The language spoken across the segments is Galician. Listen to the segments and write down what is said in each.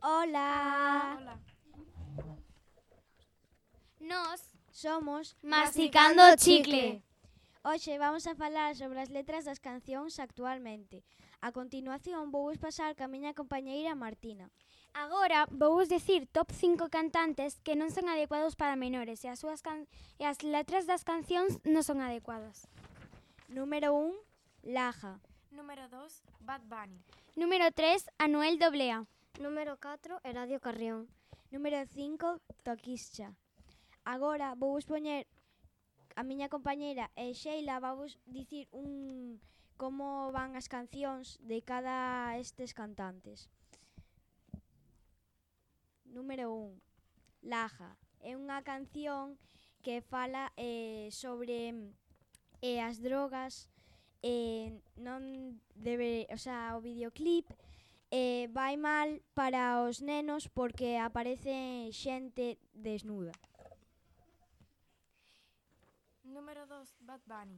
Ola! Hola. Nos Somos Masticando Chicle. Hoxe vamos a falar sobre as letras das cancións actualmente. A continuación vouvos pasar ca miña compañeira Martina. Agora vouvos dicir top 5 cantantes que non son adecuados para menores e as letras das cancións non son adecuadas. Número 1, Laja. Número 2, Bad Bunny. Número 3, Anuel AA. Número 4, Eladio Carrión. Número 5, Toquischa. Agora vouvos poñer a miña compañeira e Sheila vamos dicir como van as cancións de cada estes cantantes. Número 1, Laja. É unha canción que fala sobre as drogas, non debe, o videoclip vai mal para os nenos porque aparece xente desnuda. Número 2, Bad Bunny.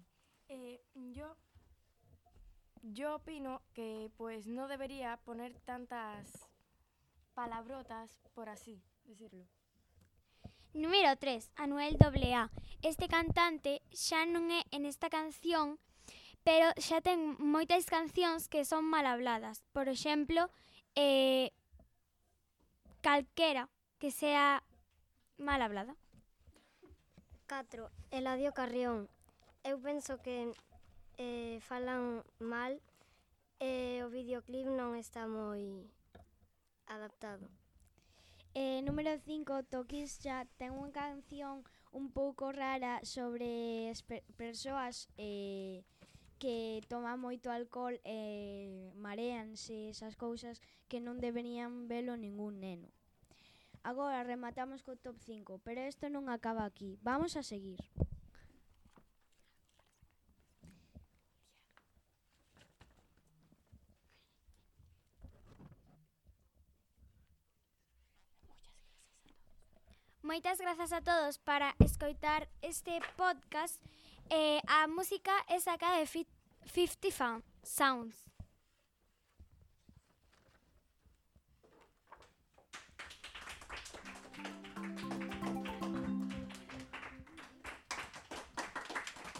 Yo opino que pues no debería poner tantas palabrotas, por así decirlo. Número 3, Anuel AA. Este cantante xa non é en esta canción, pero xa ten moitas cancións que son mal habladas. Por exemplo, calquera que sea mal hablada. 4, Eladio Carrión. Eu penso que falan mal e o videoclip non está moi adaptado. Número 5, Toquischa ten unha canción un pouco rara sobre as persoas que toman moito alcohol e mareanse, esas cousas que non deberían velo ningún neno. Agora rematamos co top 5, pero isto non acaba aquí. Vamos a seguir. Moitas grazas a todos para escoitar este podcast. A música é sacada de 50 Sounds.